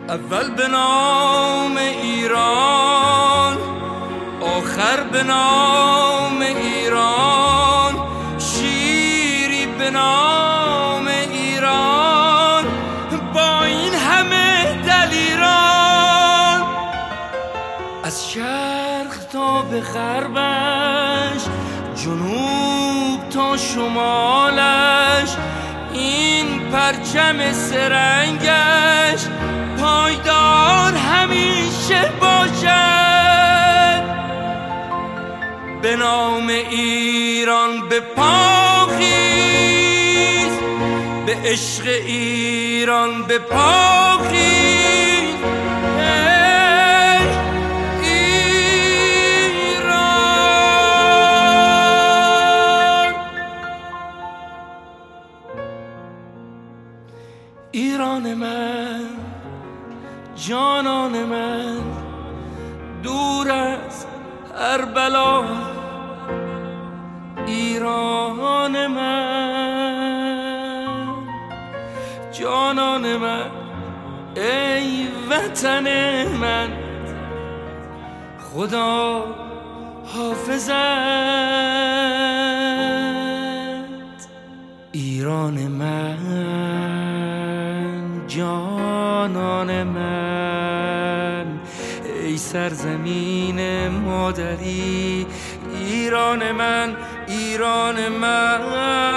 اول به نام ایران، آخر به نام ایران، شیری به نام ایران، با این همه دلیران. از شرق تا به غربش، جنوب تا شمالش، این پرچم سرنگش پایدار همیشه باشد. به نام ایران به پا خیز، به عشق ایران به پا خیز. ایران من، جانان من، دور از هر بلا. ایران من، جانان من، ای وطن من، خدا حافظت. ایران من، جانان من، ای سرزمین مادری. ایران من، ایران من.